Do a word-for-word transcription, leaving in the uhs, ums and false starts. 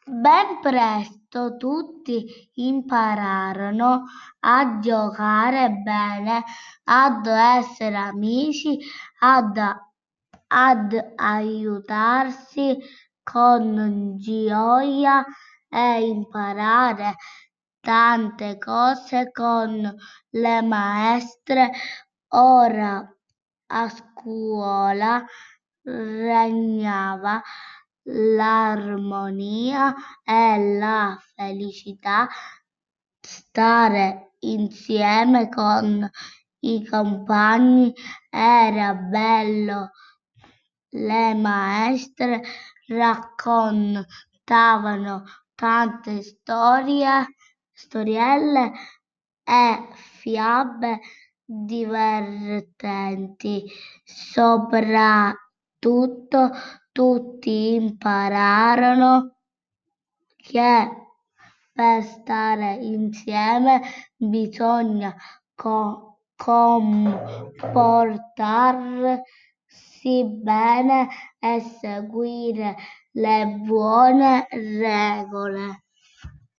Ben presto tutti impararono a giocare bene, ad essere amici, ad, ad aiutarsi con gioia e imparare tante cose con le maestre. Ora a scuola regnava l'armonia e la felicità. Stare insieme con i compagni era bello. Le maestre raccontavano tante storie, storielle e fiabe divertenti. Soprattutto tutti impararono che per stare insieme bisogna co- comportarsi bene e seguire le buone regole.